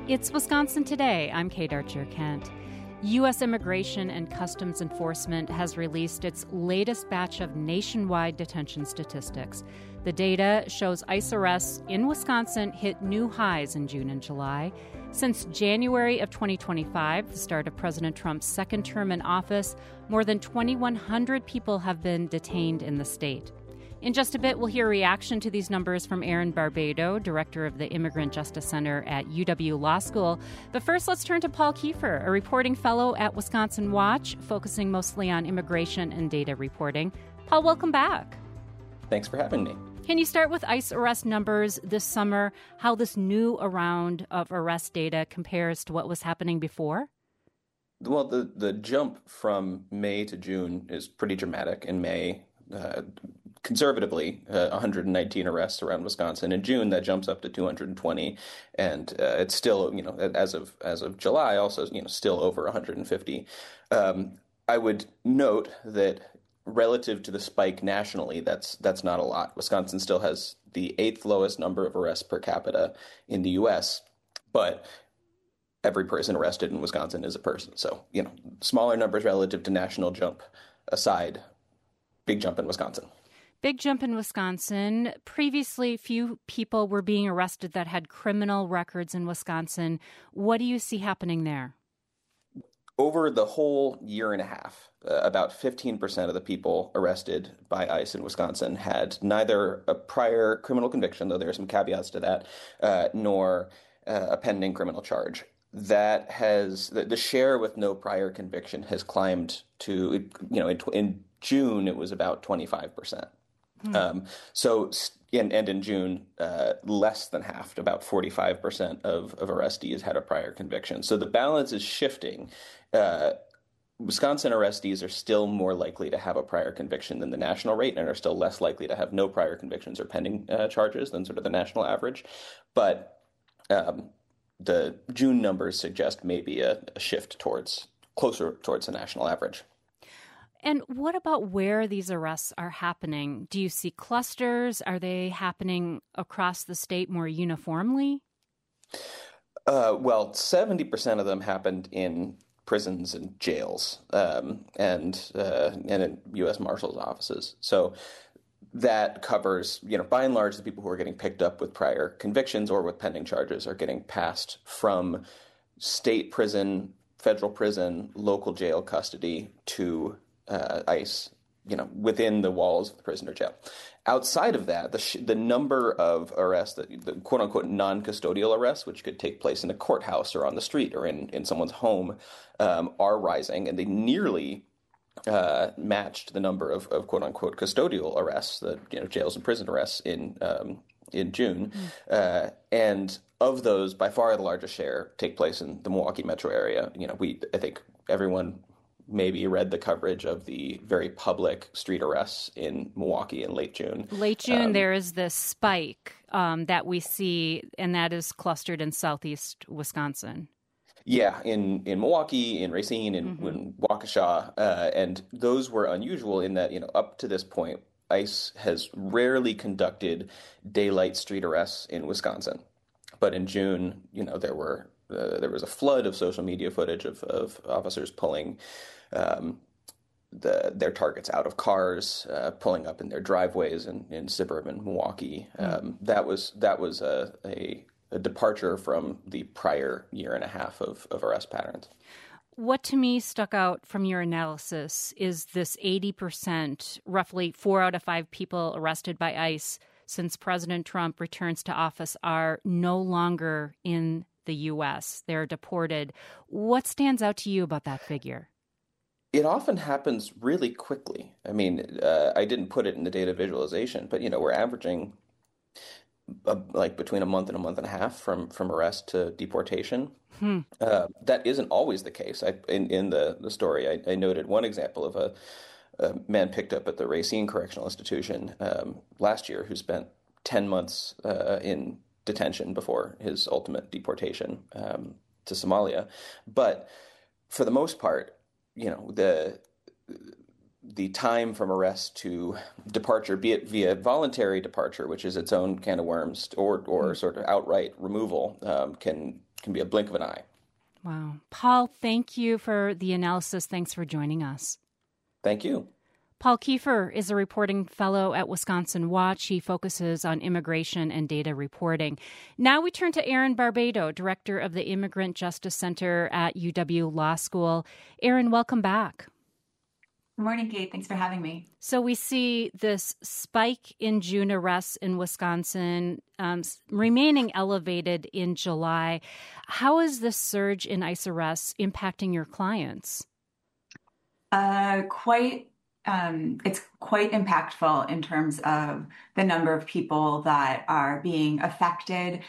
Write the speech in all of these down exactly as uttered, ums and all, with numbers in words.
It's Wisconsin Today. I'm Kate Archer-Kent. U S Immigration and Customs Enforcement has released its latest batch of nationwide detention statistics. The data shows ICE arrests in Wisconsin hit new highs in June and July. Since January of twenty twenty-five, the start of President Trump's second term in office, more than twenty-one hundred people have been detained in the state. In just a bit, we'll hear a reaction to these numbers from Aaron Barbado, director of the Immigrant Justice Center at U W Law School. But first, let's turn to Paul Kiefer, a reporting fellow at Wisconsin Watch, focusing mostly on immigration and data reporting. Paul, welcome back. Thanks for having me. Can you start with ICE arrest numbers this summer, how this new round of arrest data compares to what was happening before? Well, the, the jump from May to June is pretty dramatic. In May, uh, conservatively, uh, one hundred nineteen arrests around Wisconsin. In June, that jumps up to two hundred twenty, and uh, it's still, you know, as of as of July, also, you know, still over one hundred fifty. Um, I would note that relative to the spike nationally, that's that's not a lot. Wisconsin still has the eighth lowest number of arrests per capita in the U S, but every person arrested in Wisconsin is a person. So, you know, smaller numbers relative to national jump aside, big jump in Wisconsin. Big jump in Wisconsin. Previously, few people were being arrested that had criminal records in Wisconsin. What do you see happening there? Over the whole year and a half, uh, about fifteen percent of the people arrested by ICE in Wisconsin had neither a prior criminal conviction, though there are some caveats to that, uh, nor uh, a pending criminal charge. That has, the, the share with no prior conviction has climbed to, you know, in, in June, it was about twenty-five percent. Hmm. Um, so, and, and in June, uh, less than half, about forty-five percent of, of arrestees had a prior conviction. So the balance is shifting. Uh, Wisconsin arrestees are still more likely to have a prior conviction than the national rate and are still less likely to have no prior convictions or pending uh, charges than sort of the national average. But um, the June numbers suggest maybe a, a shift towards closer towards the national average. And what about where these arrests are happening? Do you see clusters? Are they happening across the state more uniformly? Uh, well, seventy percent of them happened in prisons and jails um, and uh, and in U S Marshals offices. So that covers, you know, by and large, the people who are getting picked up with prior convictions or with pending charges are getting passed from state prison, federal prison, local jail custody to Uh, ICE, you know, within the walls of the prison or jail. Outside of that, the sh- the number of arrests, that, the quote unquote non-custodial arrests, which could take place in a courthouse or on the street or in, in someone's home, um, are rising, and they nearly uh, matched the number of, of quote unquote custodial arrests, the you know jails and prison arrests in um, in June, mm. uh, and of those, by far the largest share take place in the Milwaukee metro area. You know, we I think everyone maybe read the coverage of the very public street arrests in Milwaukee in late June. Late June, um, there is this spike um, that we see, and that is clustered in southeast Wisconsin. Yeah, in, in Milwaukee, in Racine, in, mm-hmm. in Waukesha, uh, and those were unusual in that, you know, up to this point, ICE has rarely conducted daylight street arrests in Wisconsin. But in June, you know, there were uh, there was a flood of social media footage of, of officers pulling Um, the, their targets out of cars, uh, pulling up in their driveways in, in suburban Milwaukee. Um, mm. That was that was a, a, a departure from the prior year and a half of, of arrest patterns. What to me stuck out from your analysis is this eighty percent, roughly four out of five people arrested by ICE since President Trump returns to office are no longer in the U S. They're deported. What stands out to you about that figure? It often happens really quickly. I mean, uh, I didn't put it in the data visualization, but, you know, we're averaging a, like between a month and a month and a half from, from arrest to deportation. Hmm. Uh, that isn't always the case. I, in, in the, the story, I, I noted one example of a, a man picked up at the Racine Correctional Institution um, last year who spent ten months uh, in detention before his ultimate deportation um, to Somalia. But for the most part, you know, the the time from arrest to departure, be it via voluntary departure, which is its own can of worms, or or sort of outright removal, um, can can be a blink of an eye. Wow. Paul, thank you for the analysis. Thanks for joining us. Thank you. Paul Kiefer is a reporting fellow at Wisconsin Watch. He focuses on immigration and data reporting. Now we turn to Erin Barbado, director of the Immigrant Justice Center at U W Law School. Erin, welcome back. Good morning, Kate. Thanks for having me. So we see this spike in June arrests in Wisconsin um, remaining elevated in July. How is this surge in ICE arrests impacting your clients? Uh, quite. Um, it's quite impactful in terms of the number of people that are being affected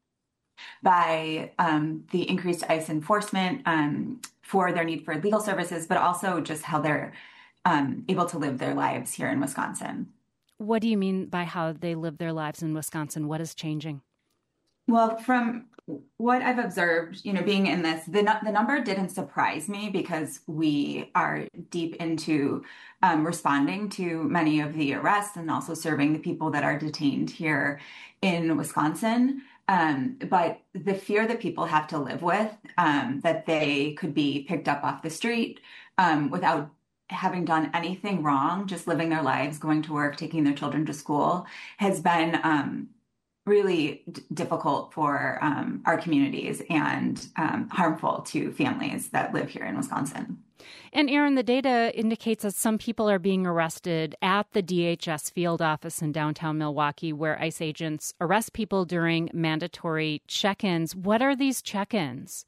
by um, the increased ICE enforcement um, for their need for legal services, but also just how they're um, able to live their lives here in Wisconsin. What do you mean by how they live their lives in Wisconsin? What is changing? Well, from what I've observed, you know, being in this, the the number didn't surprise me because we are deep into um, responding to many of the arrests and also serving the people that are detained here in Wisconsin. Um, but the fear that people have to live with, um, that they could be picked up off the street um, without having done anything wrong, just living their lives, going to work, taking their children to school, has been um, really d- difficult for um, our communities and um, harmful to families that live here in Wisconsin. And Erin, the data indicates that some people are being arrested at the D H S field office in downtown Milwaukee, where ICE agents arrest people during mandatory check-ins. What are these check-ins?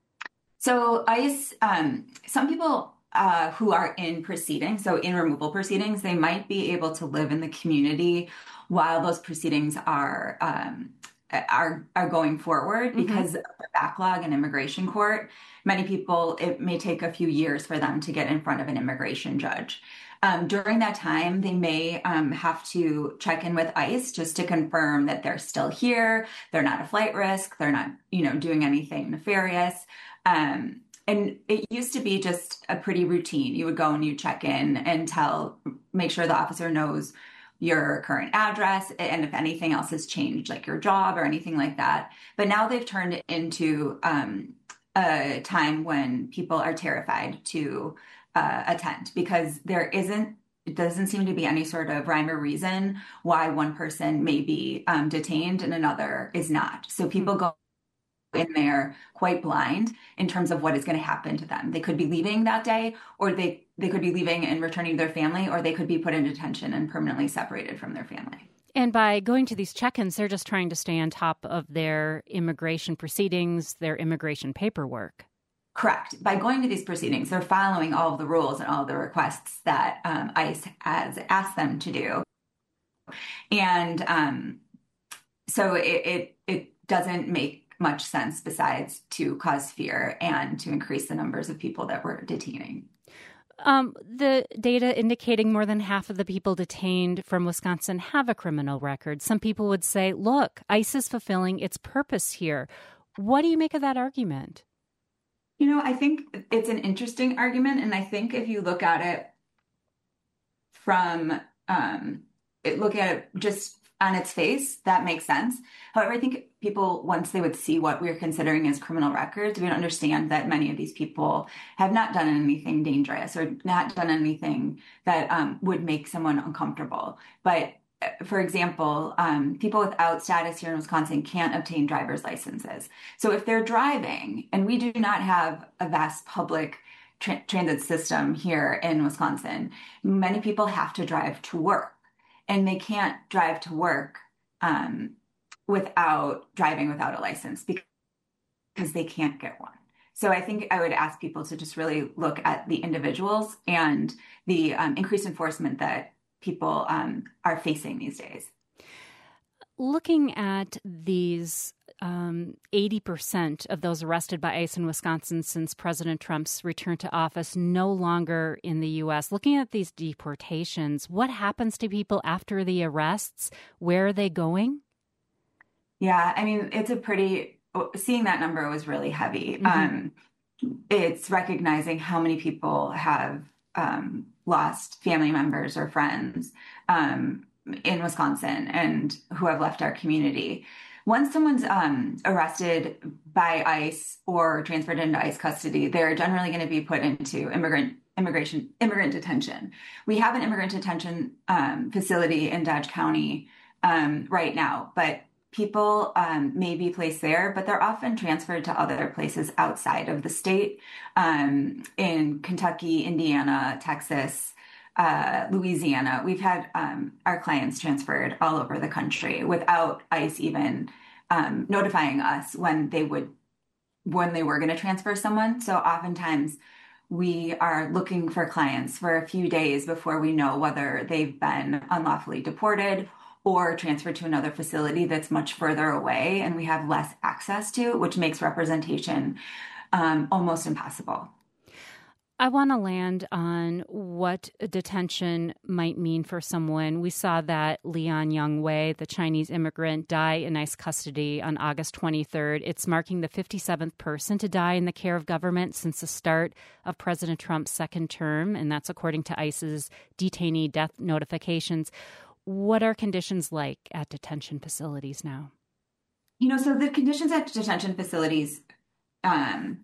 So ICE, um, some people uh, who are in proceedings, so in removal proceedings, they might be able to live in the community while those proceedings are um, are are going forward, mm-hmm. because of the backlog in immigration court. Many people, it may take a few years for them to get in front of an immigration judge. Um, during that time, they may um, have to check in with ICE just to confirm that they're still here, they're not a flight risk, they're not, you know, doing anything nefarious. Um, and it used to be just a pretty routine. You would go and you check in and tell, make sure the officer knows your current address, and if anything else has changed, like your job or anything like that. But now they've turned it into um, a time when people are terrified to uh, attend, because there isn't, it doesn't seem to be any sort of rhyme or reason why one person may be um, detained and another is not. So people go in there quite blind in terms of what is going to happen to them. They could be leaving that day, or they, they could be leaving and returning to their family, or they could be put in detention and permanently separated from their family. And by going to these check-ins, they're just trying to stay on top of their immigration proceedings, their immigration paperwork. Correct. By going to these proceedings, they're following all of the rules and all of the requests that um, ICE has asked them to do. And um, so it, it it doesn't make much sense besides to cause fear and to increase the numbers of people that we're detaining. Um, the data indicating more than half of the people detained from Wisconsin have a criminal record. Some people would say, look, ICE is fulfilling its purpose here. What do you make of that argument? You know, I think it's an interesting argument. And I think if you look at it from, um, it, look at it just on its face, that makes sense. However, I think people, once they would see what we're considering as criminal records, we would understand that many of these people have not done anything dangerous or not done anything that um, would make someone uncomfortable. But for example, um, people without status here in Wisconsin can't obtain driver's licenses. So if they're driving, and we do not have a vast public tra- transit system here in Wisconsin, many people have to drive to work. And they can't drive to work um, without driving without a license because they can't get one. So I think I would ask people to just really look at the individuals and the um, increased enforcement that people um, are facing these days. Looking at these um, eighty percent of those arrested by ICE in Wisconsin since President Trump's return to office no longer in the U S, looking at these deportations, what happens to people after the arrests? Where are they going? Yeah, I mean, it's a pretty, seeing that number was really heavy. Mm-hmm. Um, it's recognizing how many people have um, lost family members or friends um, in Wisconsin and who have left our community. once someone's um, arrested by ICE or transferred into ICE custody, they're generally going to be put into immigrant immigration immigrant detention. We have an immigrant detention um, facility in Dodge County um, right now, but people um, may be placed there, but they're often transferred to other places outside of the state, um, in Kentucky, Indiana, Texas, uh, Louisiana. We've had um, our clients transferred all over the country without ICE even um, notifying us when they would, when they were going to transfer someone. So oftentimes we are looking for clients for a few days before we know whether they've been unlawfully deported or transferred to another facility that's much further away and we have less access to, which makes representation um, almost impossible. I want to land on what detention might mean for someone. We saw that Leon Young-Wei, the Chinese immigrant, die in ICE custody on August twenty-third. It's marking the fifty-seventh person to die in the care of government since the start of President Trump's second term, and that's according to ICE's detainee death notifications. What are conditions like at detention facilities now? You know, so the conditions at detention facilities um,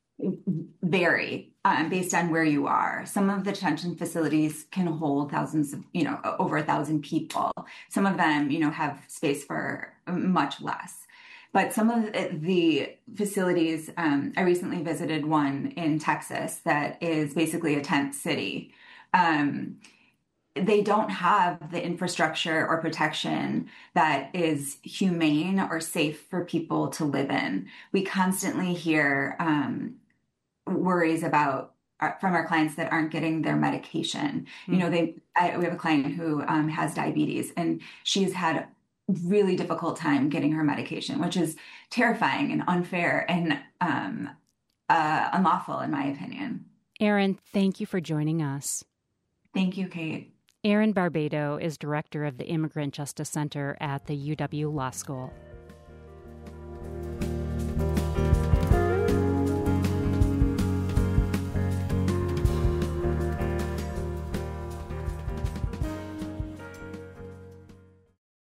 vary um, based on where you are. Some of the detention facilities can hold thousands of, you know, over a thousand people. Some of them, you know, have space for much less. But some of the facilities, um, I recently visited one in Texas that is basically a tent city. Um, They don't have the infrastructure or protection that is humane or safe for people to live in. We constantly hear um, worries about uh, from our clients that aren't getting their medication. Mm-hmm. You know, they I, we have a client who um, has diabetes, and she's had a really difficult time getting her medication, which is terrifying and unfair and um, uh, unlawful, in my opinion. Erin, thank you for joining us. Thank you, Kate. Erin Barbado is director of the Immigrant Justice Center at the U W Law School.